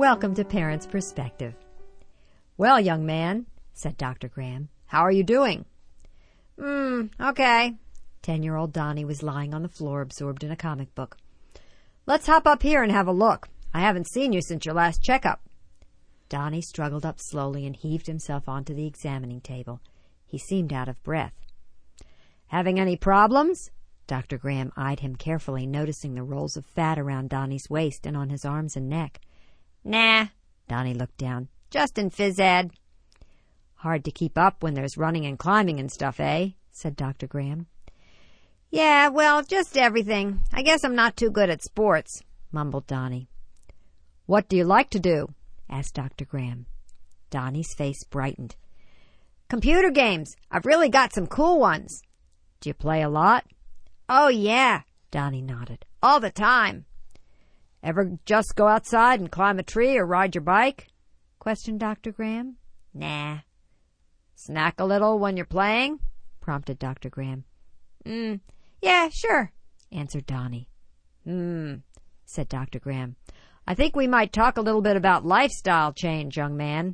welcome to Parents' Perspective. Well, young man, said Dr. Graham, how are you doing? Okay. 10-year-old Donnie was lying on the floor, absorbed in a comic book. Let's hop up here and have a look. I haven't seen you since your last checkup. Donnie struggled up slowly and heaved himself onto the examining table. He seemed out of breath. Having any problems? Dr. Graham eyed him carefully, noticing the rolls of fat around Donnie's waist and on his arms and neck. Nah, Donnie looked down. Just in phys ed. Hard to keep up when there's running and climbing and stuff, eh? Said Dr. Graham. Yeah, well, just everything. I guess I'm not too good at sports, mumbled Donnie. What do you like to do? Asked Dr. Graham. Donnie's face brightened. Computer games. I've really got some cool ones. Do you play a lot? Oh, yeah, Donnie nodded. All the time. Ever just go outside and climb a tree or ride your bike? Questioned Dr. Graham. Nah. Snack a little when you're playing? Prompted Dr. Graham. Yeah, sure, answered Donnie. Said Dr. Graham. I think we might talk a little bit about lifestyle change, young man.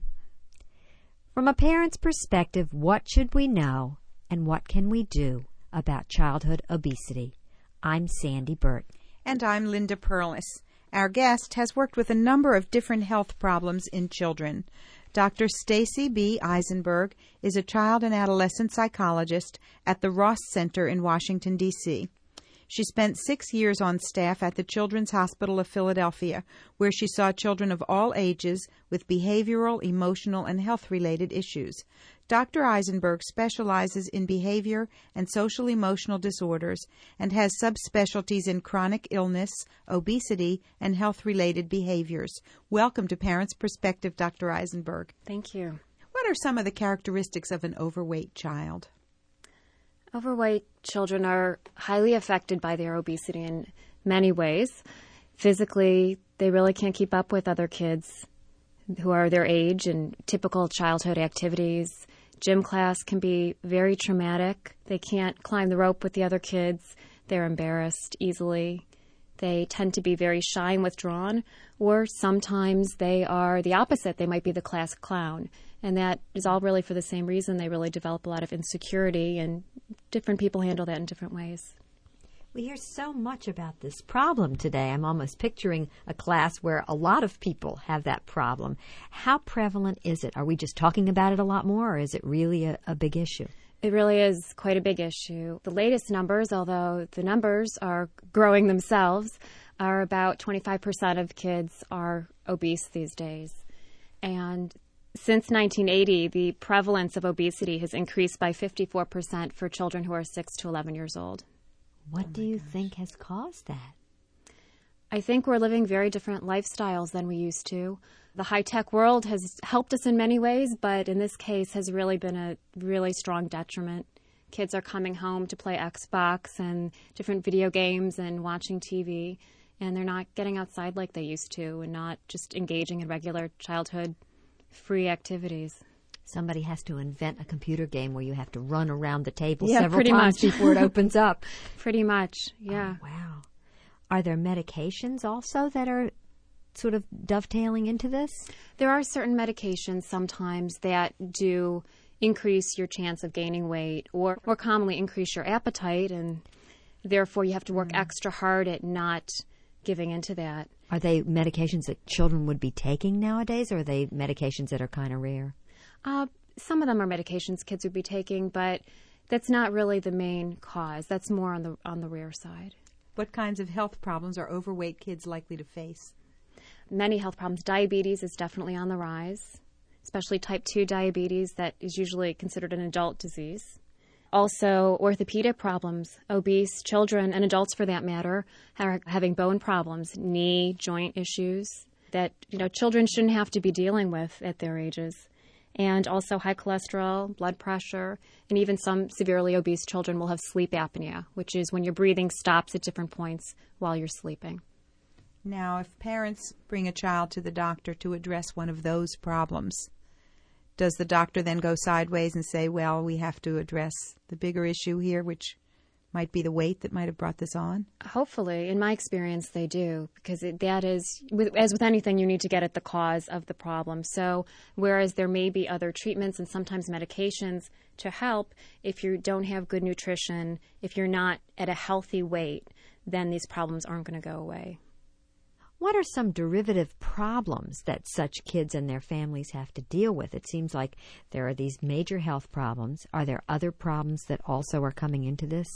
From a parent's perspective, what should we know and what can we do about childhood obesity? I'm Sandy Burt. And I'm Linda Perlis. Our guest has worked with a number of different health problems in children. Dr. Stacy B. Eisenberg is a child and adolescent psychologist at the Ross Center in Washington, D.C. She spent 6 years on staff at the Children's Hospital of Philadelphia, where she saw children of all ages with behavioral, emotional, and health-related issues. Dr. Eisenberg specializes in behavior and social-emotional disorders and has subspecialties in chronic illness, obesity, and health-related behaviors. Welcome to Parents' Perspective, Dr. Eisenberg. Thank you. What are some of the characteristics of an overweight child? Overweight children are highly affected by their obesity in many ways. Physically, they really can't keep up with other kids who are their age and typical childhood activities. Gym class can be very traumatic. They can't climb the rope with the other kids. They're embarrassed easily. They tend to be very shy and withdrawn, or sometimes they are the opposite. They might be the class clown. And that is all really for the same reason. They really develop a lot of insecurity, and different people handle that in different ways. We hear so much about this problem today. I'm almost picturing a class where a lot of people have that problem. How prevalent is it? Are we just talking about it a lot more, or is it really a big issue? It really is quite a big issue. The latest numbers, although the numbers are growing themselves, are about 25% of kids are obese these days. And since 1980, the prevalence of obesity has increased by 54% for children who are 6 to 11 years old. What do you think has caused that? I think we're living very different lifestyles than we used to. The high-tech world has helped us in many ways, but in this case has really been a really strong detriment. Kids are coming home to play Xbox and different video games and watching TV, and they're not getting outside like they used to and not just engaging in regular childhood-free activities. Somebody has to invent a computer game where you have to run around the table Yeah, several times before it opens up. Pretty much, yeah. Oh, wow. Are there medications also that are sort of dovetailing into this? There are certain medications sometimes that do increase your chance of gaining weight or more commonly increase your appetite, and therefore you have to work extra hard at not giving into that. Are they medications that children would be taking nowadays, or are they medications that are kind of rare? Some of them are medications kids would be taking, but that's not really the main cause. That's more on the rare side. What kinds of health problems are overweight kids likely to face? Many health problems. Diabetes is definitely on the rise, especially type 2 diabetes that is usually considered an adult disease. Also, orthopedic problems. Obese children, and adults for that matter, are having bone problems, knee, joint issues that children shouldn't have to be dealing with at their ages. And also high cholesterol, blood pressure, and even some severely obese children will have sleep apnea, which is when your breathing stops at different points while you're sleeping. Now, if parents bring a child to the doctor to address one of those problems, does the doctor then go sideways and say, well, we have to address the bigger issue here, which might be the weight that might have brought this on? Hopefully, in my experience, they do, because that is, as with anything, you need to get at the cause of the problem. So whereas there may be other treatments and sometimes medications to help, if you don't have good nutrition, if you're not at a healthy weight, then these problems aren't going to go away. What are some derivative problems that such kids and their families have to deal with? It seems like there are these major health problems. Are there other problems that also are coming into this?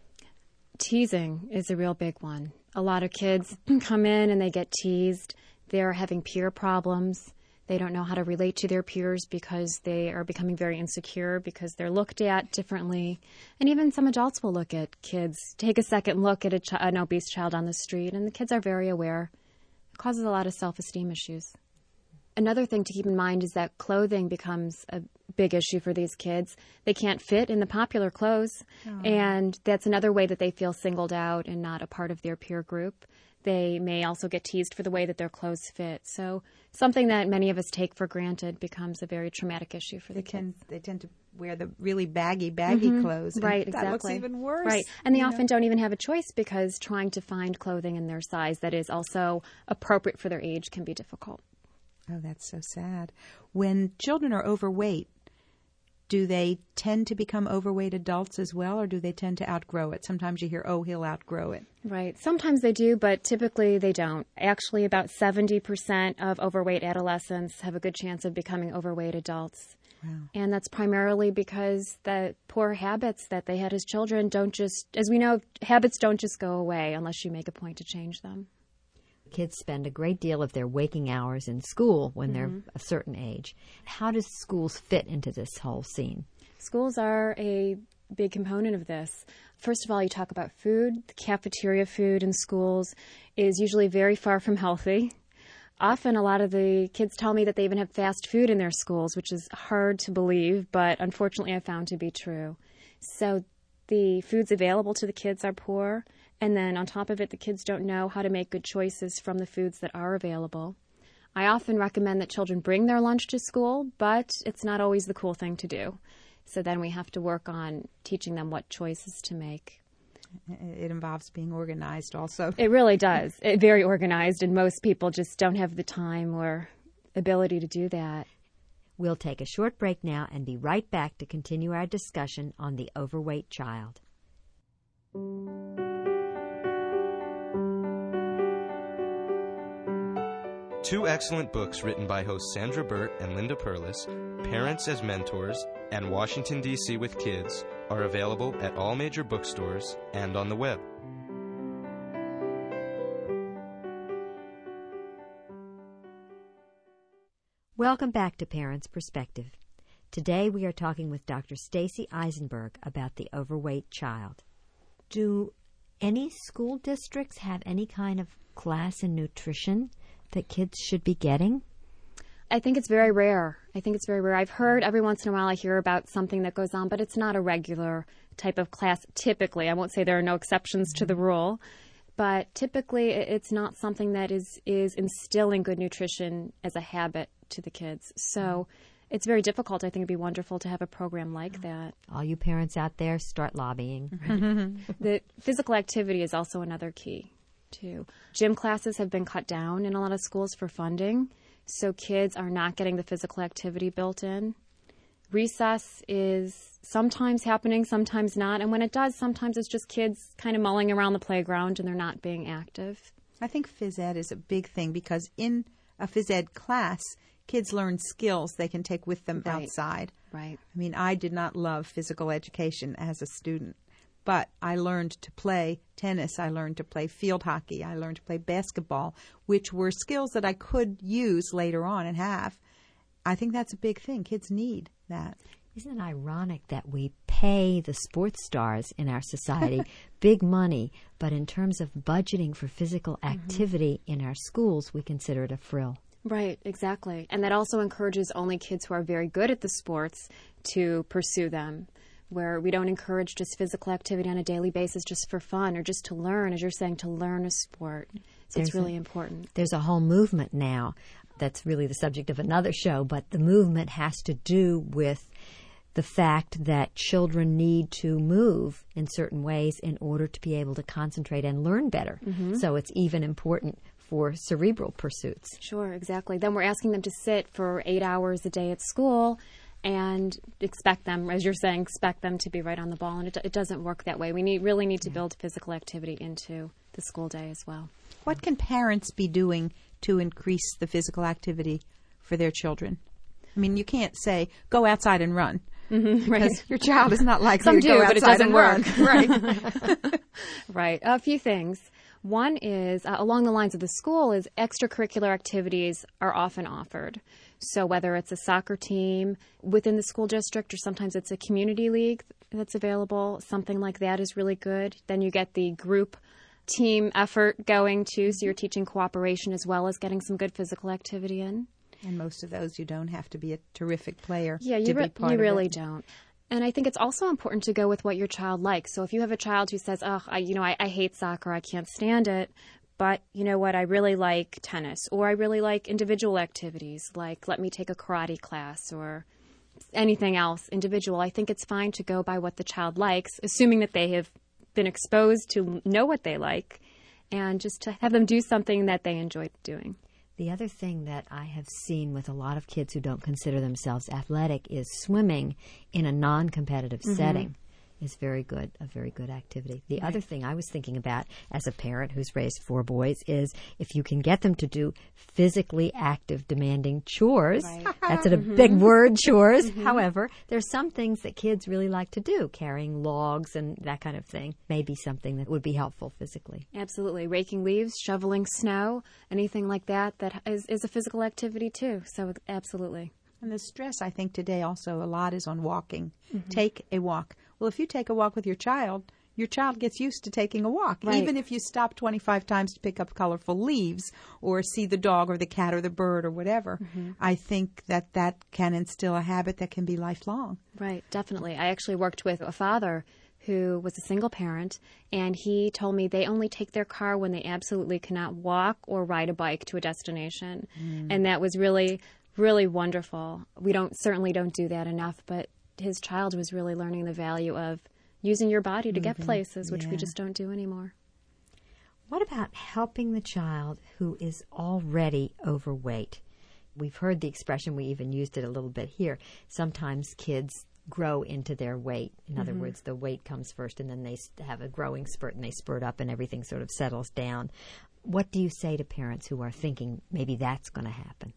Teasing is a real big one. A lot of kids come in and they get teased. They're having peer problems. They don't know how to relate to their peers because they are becoming very insecure because they're looked at differently. And even some adults will look at kids, take a second look at an obese child on the street, and the kids are very aware. It causes a lot of self-esteem issues. Another thing to keep in mind is that clothing becomes a big issue for these kids. They can't fit in the popular clothes, and that's another way that they feel singled out and not a part of their peer group. They may also get teased for the way that their clothes fit. So something that many of us take for granted becomes a very traumatic issue for the kids. They tend to wear the really baggy clothes. Right, exactly. That looks even worse. Right, and they often don't even have a choice because trying to find clothing in their size that is also appropriate for their age can be difficult. Oh, that's so sad. When children are overweight, do they tend to become overweight adults as well, or do they tend to outgrow it? Sometimes you hear, oh, he'll outgrow it. Right. Sometimes they do, but typically they don't. Actually, about 70% of overweight adolescents have a good chance of becoming overweight adults. Wow. And that's primarily because the poor habits that they had as children don't just, as we know, habits don't just go away unless you make a point to change them. Kids spend a great deal of their waking hours in school when they're a certain age. How does schools fit into this whole scene? Schools are a big component of this. First of all, you talk about food. The cafeteria food in schools is usually very far from healthy. Often a lot of the kids tell me that they even have fast food in their schools, which is hard to believe, but unfortunately I found to be true. So the foods available to the kids are poor. And then on top of it, the kids don't know how to make good choices from the foods that are available. I often recommend that children bring their lunch to school, but it's not always the cool thing to do. So then we have to work on teaching them what choices to make. It involves being organized also. It really does. It's very organized, and most people just don't have the time or ability to do that. We'll take a short break now and be right back to continue our discussion on the overweight child. Two excellent books written by hosts Sandra Burt and Linda Perlis, Parents as Mentors and Washington, D.C. with Kids, are available at all major bookstores and on the web. Welcome back to Parents' Perspective. Today we are talking with Dr. Stacy Eisenberg about the overweight child. Do any school districts have any kind of class in nutrition that kids should be getting? I think it's very rare. I've heard every once in a while I hear about something that goes on, but it's not a regular type of class typically. I won't say there are no exceptions to the rule, but typically it's not something that is instilling good nutrition as a habit to the kids. So it's very difficult. I think it'd be wonderful to have a program like that. All you parents out there, start lobbying. The physical activity is also another key, too. Gym classes have been cut down in a lot of schools for funding, so kids are not getting the physical activity built in. Recess is sometimes happening, sometimes not, and when it does, sometimes it's just kids kind of mulling around the playground and they're not being active. I think phys ed is a big thing because in a phys ed class, kids learn skills they can take with them outside. Right. I mean, I did not love physical education as a student, but I learned to play tennis, I learned to play field hockey, I learned to play basketball, which were skills that I could use later on and have. I think that's a big thing. Kids need that. Isn't it ironic that we pay the sports stars in our society big money, but in terms of budgeting for physical activity in our schools, we consider it a frill? Right, exactly. And that also encourages only kids who are very good at the sports to pursue them, where we don't encourage just physical activity on a daily basis just for fun or just to learn, as you're saying, to learn a sport. So it's really important. There's a whole movement now that's really the subject of another show, but the movement has to do with the fact that children need to move in certain ways in order to be able to concentrate and learn better. So it's even important for cerebral pursuits. Sure, exactly. Then we're asking them to sit for 8 hours a day at school and expect them, as you're saying, expect them to be right on the ball. And it doesn't work that way. We really need to build physical activity into the school day as well. What can parents be doing to increase the physical activity for their children? I mean, you can't say, go outside and run. Right. Because your child is not likely Some to go do, but it outside doesn't and work. run. Right. Right. A few things. One is, along the lines of the school, is extracurricular activities are often offered. So whether it's a soccer team within the school district or sometimes it's a community league that's available, something like that is really good. Then you get the group team effort going too, so you're teaching cooperation as well as getting some good physical activity in. And most of those, you don't have to be a terrific player. Yeah, to be part you of really it. don't. And I think it's also important to go with what your child likes. So if you have a child who says, I hate soccer, I can't stand it, but you know what, I really like tennis, or I really like individual activities, like let me take a karate class or anything else individual. I think it's fine to go by what the child likes, assuming that they have been exposed to know what they like, and just to have them do something that they enjoy doing. The other thing that I have seen with a lot of kids who don't consider themselves athletic is swimming in a non-competitive setting is a very good activity. The other thing I was thinking about as a parent who's raised 4 boys is if you can get them to do physically active, demanding chores. Right. That's a big word, chores. However, there's some things that kids really like to do, carrying logs and that kind of thing. Maybe something that would be helpful physically. Absolutely. Raking leaves, shoveling snow, anything like that is a physical activity too. So absolutely. And the stress, I think, today also a lot is on walking. Take a walk. Well, if you take a walk with your child gets used to taking a walk. Right. Even if you stop 25 times to pick up colorful leaves or see the dog or the cat or the bird or whatever, I think that can instill a habit that can be lifelong. Right, definitely. I actually worked with a father who was a single parent, and he told me they only take their car when they absolutely cannot walk or ride a bike to a destination. And that was really, really wonderful. We certainly don't do that enough, but his child was really learning the value of using your body to get places, which we just don't do anymore. What about helping the child who is already overweight? We've heard the expression, we even used it a little bit here. Sometimes kids grow into their weight. In other words, the weight comes first and then they have a growing spurt and they spurt up and everything sort of settles down. What do you say to parents who are thinking maybe that's going to happen?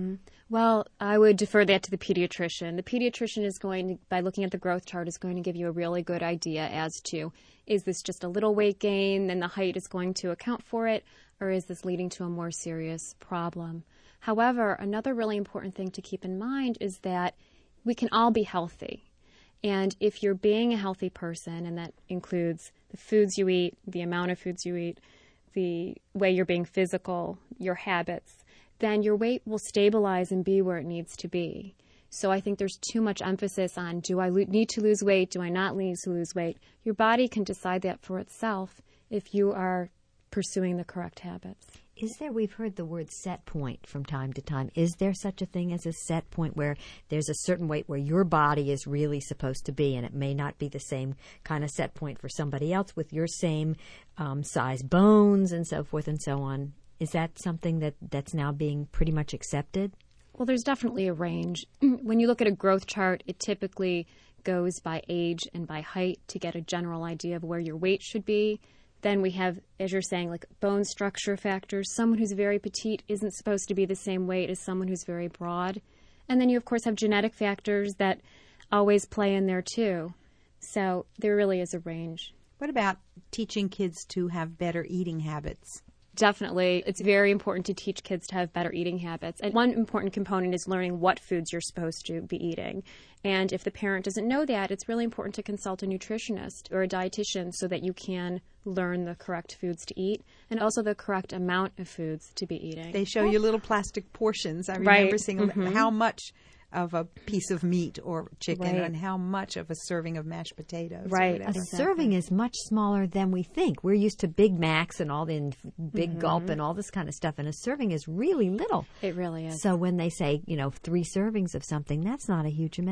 Well, I would defer that to the pediatrician. The pediatrician is by looking at the growth chart, is going to give you a really good idea as to, is this just a little weight gain, then the height is going to account for it, or is this leading to a more serious problem? However, another really important thing to keep in mind is that we can all be healthy. And if you're being a healthy person, and that includes the foods you eat, the amount of foods you eat, the way you're being physical, your habits, then your weight will stabilize and be where it needs to be. So I think there's too much emphasis on, do I need to lose weight? Do I not need to lose weight? Your body can decide that for itself if you are pursuing the correct habits. We've heard the word set point from time to time. Is there such a thing as a set point where there's a certain weight where your body is really supposed to be, and it may not be the same kind of set point for somebody else with your same size bones and so forth and so on? Is that something that's now being pretty much accepted? Well, there's definitely a range. When you look at a growth chart, it typically goes by age and by height to get a general idea of where your weight should be. Then we have, as you're saying, like bone structure factors. Someone who's very petite isn't supposed to be the same weight as someone who's very broad. And then you, of course, have genetic factors that always play in there, too. So there really is a range. What about teaching kids to have better eating habits? Definitely. It's very important to teach kids to have better eating habits. And one important component is learning what foods you're supposed to be eating. And if the parent doesn't know that, it's really important to consult a nutritionist or a dietitian so that you can learn the correct foods to eat and also the correct amount of foods to be eating. They show you little plastic portions. I remember seeing how much of a piece of meat or chicken and how much of a serving of mashed potatoes. Right. A serving is much smaller than we think. We're used to Big Macs and all the big gulp and all this kind of stuff, and a serving is really little. It really is. So when they say, 3 servings of something, that's not a huge amount of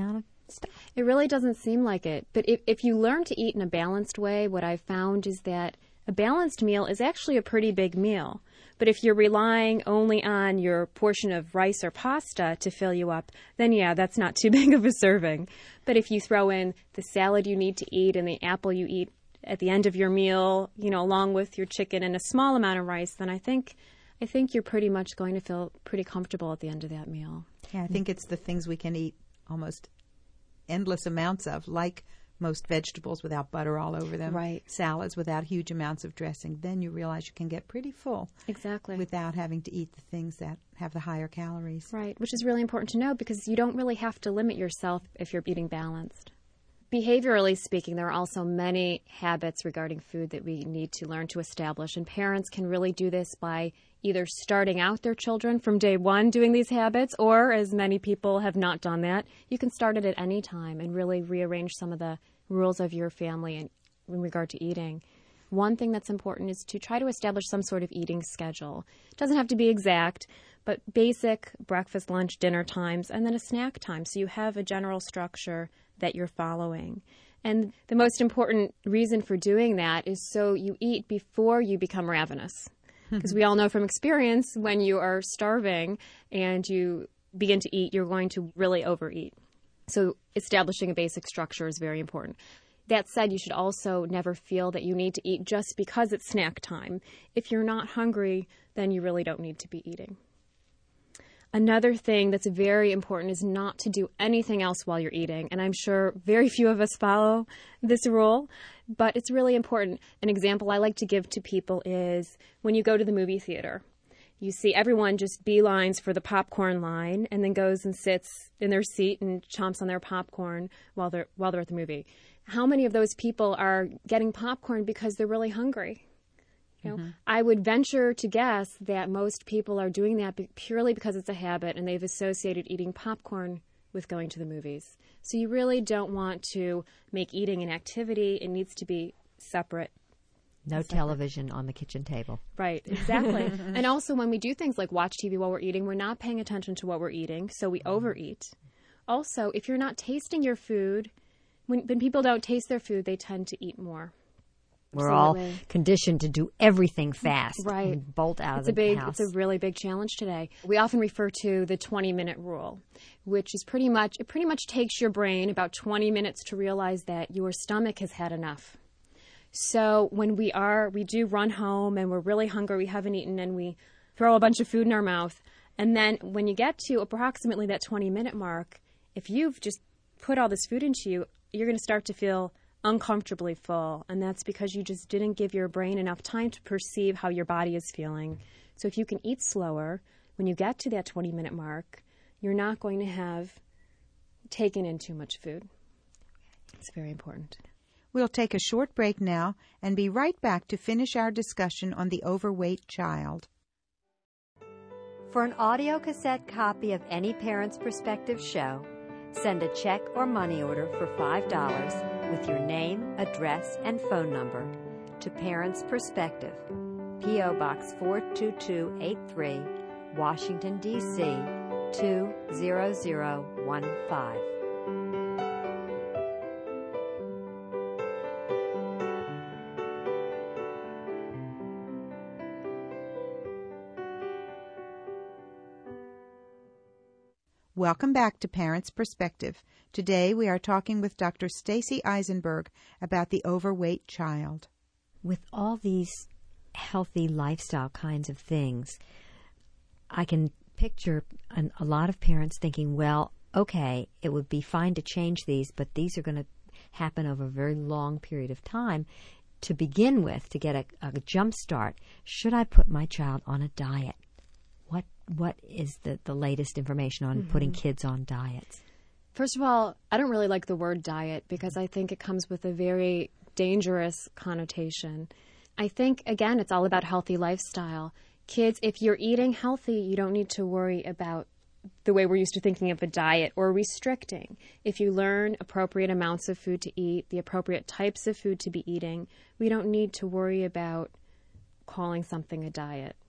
It really doesn't seem like it. But if you learn to eat in a balanced way, what I've found is that a balanced meal is actually a pretty big meal. But if you're relying only on your portion of rice or pasta to fill you up, then yeah, that's not too big of a serving. But if you throw in the salad you need to eat and the apple you eat at the end of your meal, along with your chicken and a small amount of rice, then I think you're pretty much going to feel pretty comfortable at the end of that meal. Yeah, I think it's the things we can eat almost endless amounts of, like most vegetables without butter all over them, right? Salads without huge amounts of dressing. Then you realize you can get pretty full. Exactly. Without having to eat the things that have the higher calories. Right, which is really important to know because you don't really have to limit yourself if you're eating balanced. Behaviorally speaking, there are also many habits regarding food that we need to learn to establish, and parents can really do this by either starting out their children from day one doing these habits, or, as many people have not done that, you can start it at any time and really rearrange some of the rules of your family in regard to eating. One thing that's important is to try to establish some sort of eating schedule. It doesn't have to be exact, but basic breakfast, lunch, dinner times, and then a snack time, so you have a general structure that you're following. And the most important reason for doing that is so you eat before you become ravenous. Because we all know from experience, when you are starving and you begin to eat, you're going to really overeat. So establishing a basic structure is very important. That said, you should also never feel that you need to eat just because it's snack time. If you're not hungry, then you really don't need to be eating. Another thing that's very important is not to do anything else while you're eating. And I'm sure very few of us follow this rule, but it's really important. An example I like to give to people is when you go to the movie theater. You see everyone just beelines for the popcorn line and then goes and sits in their seat and chomps on their popcorn while they're at the movie. How many of those people are getting popcorn because they're really hungry? I would venture to guess that most people are doing that purely because it's a habit and they've associated eating popcorn with going to the movies. So you really don't want to make eating an activity. It needs to be separate. No television on the kitchen table. Right, exactly. And also when we do things like watch TV while we're eating, we're not paying attention to what we're eating, so we overeat. Also, if you're not tasting your food, when people don't taste their food, they tend to eat more. We're all conditioned to do everything fast. Right. And bolt out of the house. It's a really big challenge today. We often refer to the 20-minute rule, which is pretty much takes your brain about 20 minutes to realize that your stomach has had enough. So when we do run home and we're really hungry, we haven't eaten, and we throw a bunch of food in our mouth. And then when you get to approximately that 20-minute mark, if you've just put all this food into you, you're going to start to feel uncomfortably full, and that's because you just didn't give your brain enough time to perceive how your body is feeling. So if you can eat slower, when you get to that 20-minute mark, you're not going to have taken in too much food. It's very important. We'll take a short break now and be right back to finish our discussion on the overweight child. For an audio cassette copy of any Parents Perspective show, send a check or money order for $5 with your name, address, and phone number to Parents Perspective, P.O. Box 42283, Washington, D.C. 20015. Welcome back to Parents Perspective. Today we are talking with Dr. Stacy Eisenberg about the overweight child. With all these healthy lifestyle kinds of things, I can picture a lot of parents thinking, well, okay, it would be fine to change these, but these are going to happen over a very long period of time. To begin with, to get a jump start, should I put my child on a diet? What is the latest information on putting kids on diets? First of all, I don't really like the word diet because I think it comes with a very dangerous connotation. I think, again, it's all about healthy lifestyle. Kids, if you're eating healthy, you don't need to worry about the way we're used to thinking of a diet or restricting. If you learn appropriate amounts of food to eat, the appropriate types of food to be eating, we don't need to worry about calling something a diet.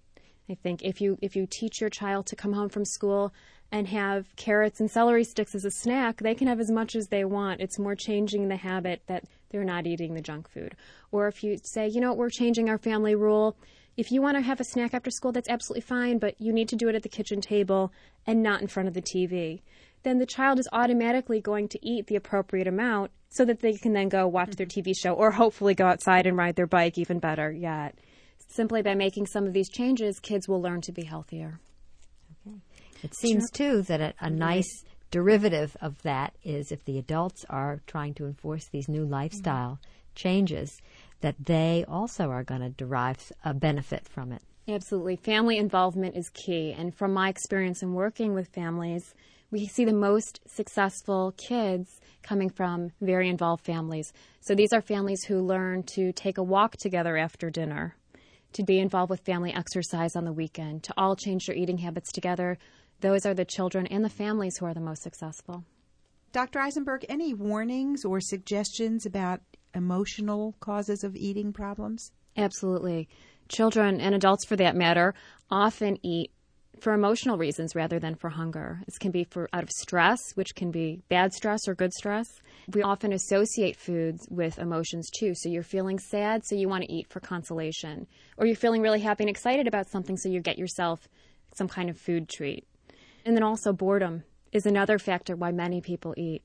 I think if you teach your child to come home from school and have carrots and celery sticks as a snack, they can have as much as they want. It's more changing the habit that they're not eating the junk food. Or if you say, we're changing our family rule. If you want to have a snack after school, that's absolutely fine, but you need to do it at the kitchen table and not in front of the TV. Then the child is automatically going to eat the appropriate amount so that they can then go watch their TV show or hopefully go outside and ride their bike, even better yet. Simply by making some of these changes, kids will learn to be healthier. Okay. It seems, too, that a nice derivative of that is if the adults are trying to enforce these new lifestyle changes, that they also are going to derive a benefit from it. Absolutely. Family involvement is key. And from my experience in working with families, we see the most successful kids coming from very involved families. So these are families who learn to take a walk together after dinner, to be involved with family exercise on the weekend, to all change their eating habits together. Those are the children and the families who are the most successful. Dr. Eisenberg, any warnings or suggestions about emotional causes of eating problems? Absolutely. Children and adults, for that matter, often eat for emotional reasons rather than for hunger. This can be out of stress, which can be bad stress or good stress. We often associate foods with emotions too. So you're feeling sad, so you want to eat for consolation. Or you're feeling really happy and excited about something, so you get yourself some kind of food treat. And then also boredom is another factor why many people eat.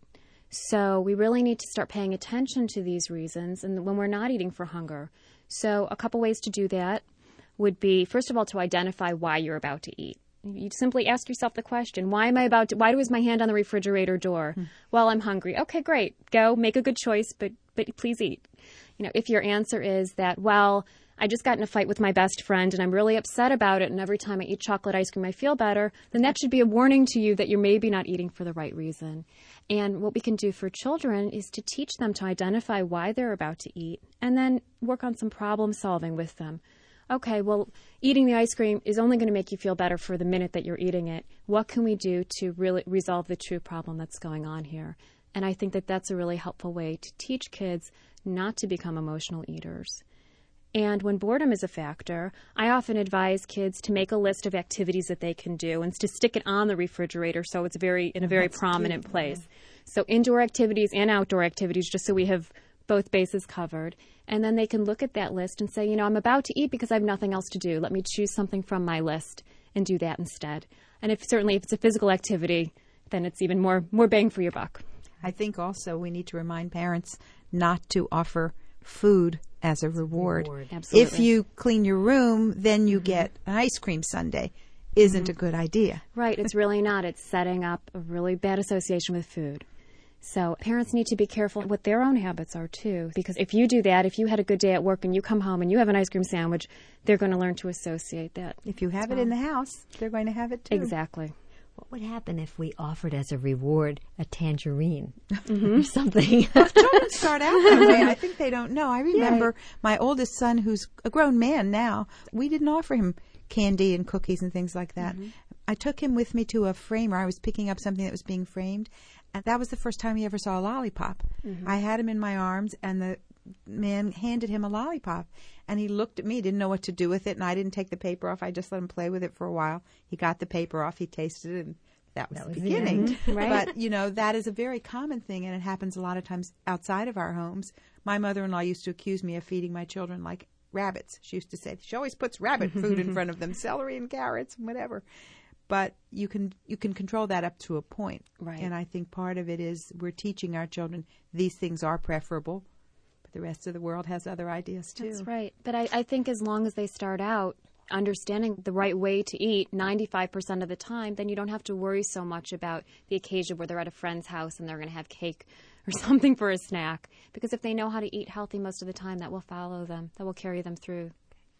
So we really need to start paying attention to these reasons and when we're not eating for hunger. So a couple ways to do that would be, first of all, to identify why you're about to eat. You simply ask yourself the question, why was my hand on the refrigerator door? Well, I'm hungry. Okay, great. Go, make a good choice, but please eat. If your answer is that, well, I just got in a fight with my best friend and I'm really upset about it, and every time I eat chocolate ice cream I feel better, then that should be a warning to you that you're maybe not eating for the right reason. And what we can do for children is to teach them to identify why they're about to eat and then work on some problem solving with them. Okay, well, eating the ice cream is only going to make you feel better for the minute that you're eating it. What can we do to really resolve the true problem that's going on here? And I think that that's a really helpful way to teach kids not to become emotional eaters. And when boredom is a factor, I often advise kids to make a list of activities that they can do and to stick it on the refrigerator so it's in a very prominent place. Yeah. So indoor activities and outdoor activities, just so we have both bases covered. And then they can look at that list and say, I'm about to eat because I have nothing else to do. Let me choose something from my list and do that instead. And if it's a physical activity, then it's even more bang for your buck. I think also we need to remind parents not to offer food as a reward. Absolutely. If you clean your room, then you get an ice cream sundae. Isn't a good idea. Right. It's really not. It's setting up a really bad association with food. So parents need to be careful what their own habits are, too. Because if you do that, if you had a good day at work and you come home and you have an ice cream sandwich, they're going to learn to associate that. If you have it in the house, they're going to have it, too. Exactly. What would happen if we offered as a reward a tangerine or something? Children start out that way. I think they don't know. I remember my oldest son, who's a grown man now, we didn't offer him candy and cookies and things like that. I took him with me to a framer. I was picking up something that was being framed, and that was the first time he ever saw a lollipop. I had him in my arms, and the man handed him a lollipop, and he looked at me, didn't know what to do with it, and I didn't take the paper off. I just let him play with it for a while. He got the paper off, he tasted it, and that was the beginning. Right. But, that is a very common thing, and it happens a lot of times outside of our homes. My mother-in-law used to accuse me of feeding my children like rabbits. She used to say, she always puts rabbit food in front of them, celery and carrots and whatever. But you can control that up to a point. Right. And I think part of it is we're teaching our children these things are preferable, but the rest of the world has other ideas too. That's right. But I think as long as they start out understanding the right way to eat 95% of the time, then you don't have to worry so much about the occasion where they're at a friend's house and they're going to have cake or something for a snack. Because if they know how to eat healthy most of the time, that will follow them, that will carry them through.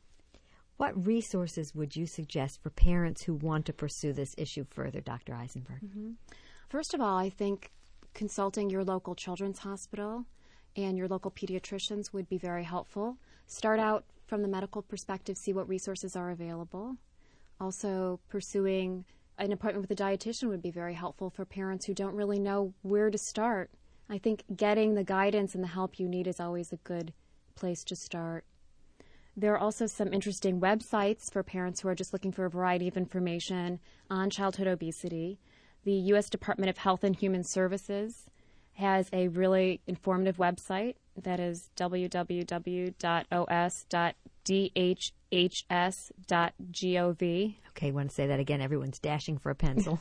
What resources would you suggest for parents who want to pursue this issue further, Dr. Eisenberg? First of all, I think consulting your local children's hospital and your local pediatricians would be very helpful. Start out from the medical perspective, see what resources are available. Also, pursuing an appointment with a dietitian would be very helpful for parents who don't really know where to start. I think getting the guidance and the help you need is always a good place to start. There are also some interesting websites for parents who are just looking for a variety of information on childhood obesity. The U.S. Department of Health and Human Services has a really informative website that is www.os.dhhs.gov. Okay, want to say that again? Everyone's dashing for a pencil.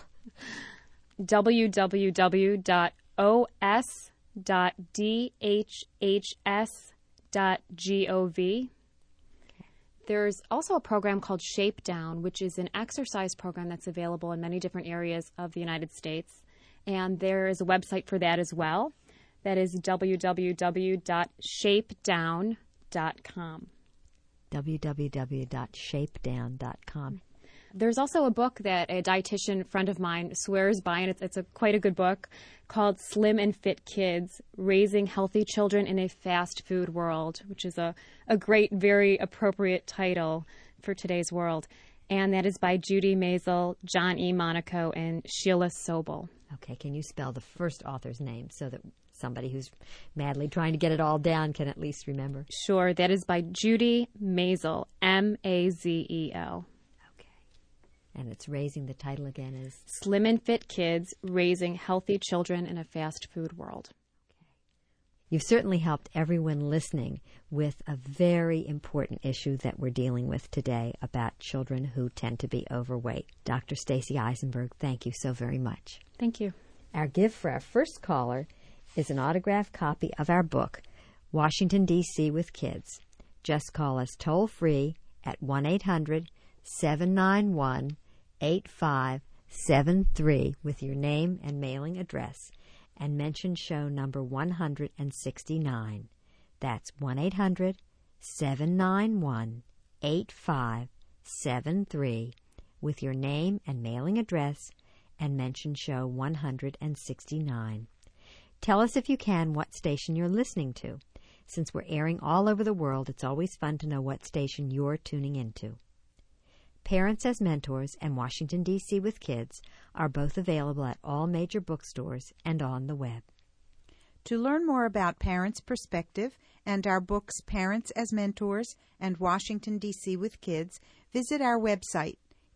www.os.dhhs.gov. There's also a program called Shape Down, which is an exercise program that's available in many different areas of the United States. And there is a website for that as well. That is www.shapedown.com. www.shapedown.com. There's also a book that a dietitian friend of mine swears by, and it's quite a good book, called Slim and Fit Kids, Raising Healthy Children in a Fast Food World, which is a great, very appropriate title for today's world. And that is by Judy Maisel, John E. Monaco, and Sheila Sobel. Okay, can you spell the first author's name so that somebody who's madly trying to get it all down can at least remember? Sure, that is by Judy Maisel, M-A-Z-E-L. And it's raising, the title again is? Slim and Fit Kids, Raising Healthy Children in a Fast Food World. Okay. You've certainly helped everyone listening with a very important issue that we're dealing with today about children who tend to be overweight. Dr. Stacy Eisenberg, thank you so very much. Thank you. Our gift for our first caller is an autographed copy of our book, Washington, D.C. with Kids. Just call us toll-free at 1-800-791-8573 with your name and mailing address and mention show number 169. That's 1-800-791-8573 with your name and mailing address and mention show 169. Tell us if you can what station you're listening to. Since we're airing all over the world, it's always fun to know what station you're tuning into. Parents as Mentors and Washington, D.C. with Kids are both available at all major bookstores and on the web. To learn more about Parents' Perspective and our books Parents as Mentors and Washington, D.C. with Kids, visit our website,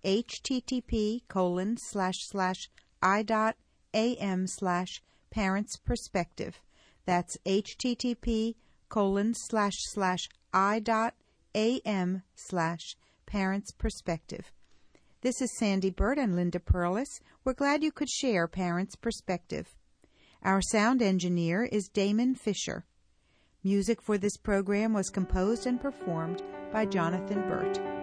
http://i.am/parentsperspective. That's http://i.am/Parents' Perspective. This is Sandy Burt and Linda Perlis. We're glad you could share Parents' Perspective. Our sound engineer is Damon Fisher. Music for this program was composed and performed by Jonathan Burt.